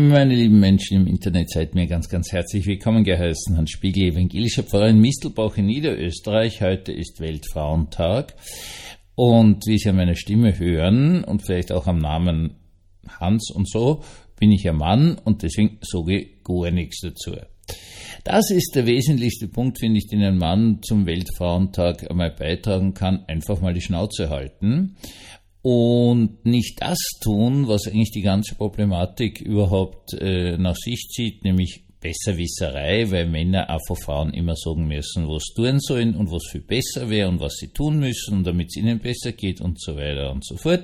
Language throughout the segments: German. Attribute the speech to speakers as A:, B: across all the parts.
A: Meine lieben Menschen im Internet, seid mir ganz, ganz herzlich willkommen geheißen. Hans Spiegel, evangelischer Pfarrer in Mistelbach in Niederösterreich. Heute ist Weltfrauentag. Und wie Sie an meiner Stimme hören und vielleicht auch am Namen Hans und so, bin ich ein Mann und deswegen sage ich gar nichts dazu. Das ist der wesentlichste Punkt, finde ich, den ein Mann zum Weltfrauentag einmal beitragen kann. Einfach mal die Schnauze halten. Und nicht das tun, was eigentlich die ganze Problematik überhaupt nach sich zieht, nämlich Besserwisserei, weil Männer auch vor Frauen immer sagen müssen, was tun sollen und was viel besser wäre und was sie tun müssen und damit es ihnen besser geht und so weiter und so fort.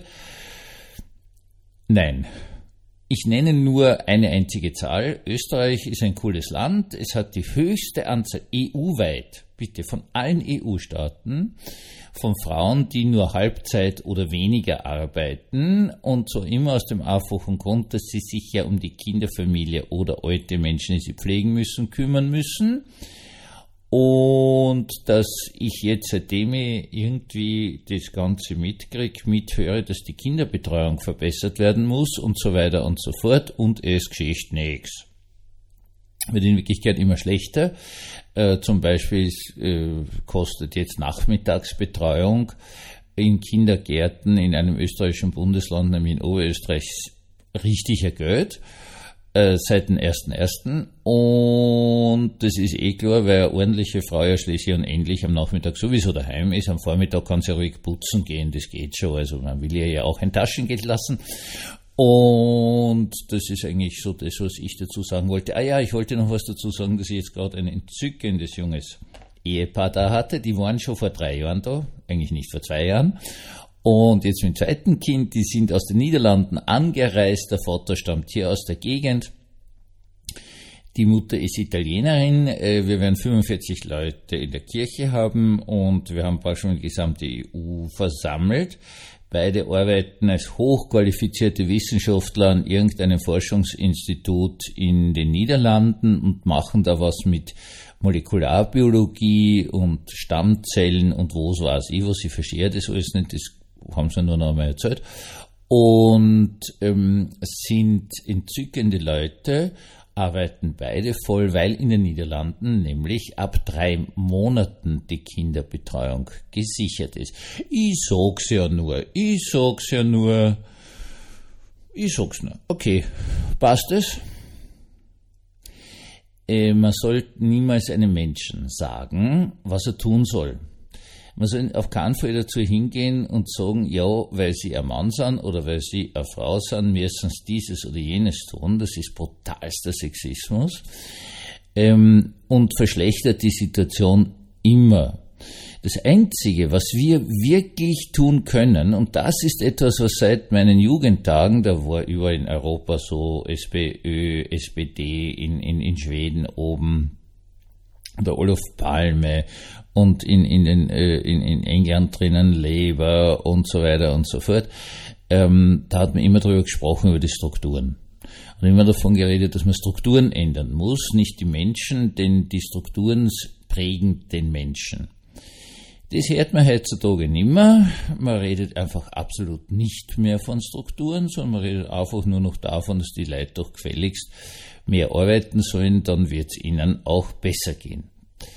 A: Nein. Ich nenne nur eine einzige Zahl. Österreich ist ein cooles Land. Es hat die höchste Anzahl EU-weit, bitte von allen EU-Staaten, von Frauen, die nur Halbzeit oder weniger arbeiten und so immer aus dem einfachen Grund, dass sie sich ja um die Kinderfamilie oder alte Menschen, die sie pflegen müssen, kümmern müssen. Und dass ich jetzt, seitdem ich irgendwie das Ganze mithöre, dass die Kinderbetreuung verbessert werden muss und so weiter und so fort und es geschieht nichts. Wird in Wirklichkeit immer schlechter. Zum Beispiel kostet jetzt Nachmittagsbetreuung in Kindergärten in einem österreichischen Bundesland, nämlich in Oberösterreich, richtiger Geld. Seit dem 1.1. Und das ist klar, weil eine ordentliche Frau ja schließlich und endlich am Nachmittag sowieso daheim ist. Am Vormittag kann sie ja ruhig putzen gehen, das geht schon. Also man will ihr ja auch ein Taschengeld lassen. Und das ist eigentlich so das, was ich dazu sagen wollte. Ich wollte noch was dazu sagen, dass ich jetzt gerade ein entzückendes junges Ehepaar da hatte. Die waren schon vor 3 Jahren da, eigentlich nicht vor 2 Jahren. Und jetzt mit dem zweiten Kind, die sind aus den Niederlanden angereist, der Vater stammt hier aus der Gegend. Die Mutter ist Italienerin, wir werden 45 Leute in der Kirche haben und wir haben bald schon die gesamte EU versammelt. Beide arbeiten als hochqualifizierte Wissenschaftler an irgendeinem Forschungsinstitut in den Niederlanden und machen da was mit Molekularbiologie und Stammzellen und was weiß ich, was ich verstehe das alles nicht, das haben sie nur noch einmal erzählt. Und sind entzückende Leute, arbeiten beide voll, weil in den Niederlanden nämlich ab 3 Monaten die Kinderbetreuung gesichert ist. Ich sag's nur. Okay, passt es? Man sollte niemals einem Menschen sagen, was er tun soll. Man soll auf keinen Fall dazu hingehen und sagen, ja, weil sie ein Mann sind oder weil sie eine Frau sind, müssen sie dieses oder jenes tun. Das ist brutalster Sexismus und verschlechtert die Situation immer. Das Einzige, was wir wirklich tun können, und das ist etwas, was seit meinen Jugendtagen, da war überall in Europa so SPÖ, SPD, in Schweden oben, der Olof Palme und in England drinnen Labour und so weiter und so fort, da hat man immer darüber gesprochen, über die Strukturen. Und immer davon geredet, dass man Strukturen ändern muss, nicht die Menschen, denn die Strukturen prägen den Menschen. Das hört man heutzutage nicht mehr. Man redet einfach absolut nicht mehr von Strukturen, sondern man redet einfach nur noch davon, dass die Leute doch gefälligst mehr arbeiten sollen, dann wird es ihnen auch besser gehen.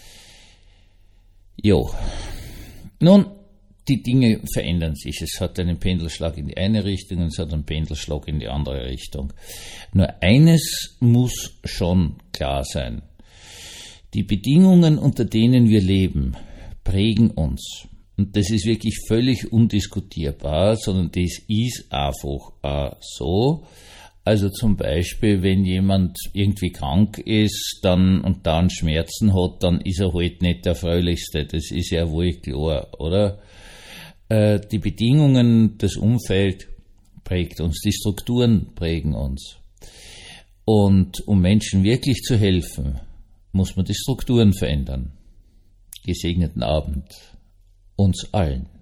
A: Jo. Nun, die Dinge verändern sich. Es hat einen Pendelschlag in die eine Richtung und es hat einen Pendelschlag in die andere Richtung. Nur eines muss schon klar sein. Die Bedingungen, unter denen wir leben, prägen uns. Und das ist wirklich völlig undiskutierbar, sondern das ist einfach so. Also zum Beispiel, wenn jemand irgendwie krank ist und dann Schmerzen hat, dann ist er halt nicht der Fröhlichste. Das ist ja wohl klar, oder? Die Bedingungen, das Umfeld prägt uns, die Strukturen prägen uns. Und um Menschen wirklich zu helfen, muss man die Strukturen verändern. Gesegneten Abend uns allen.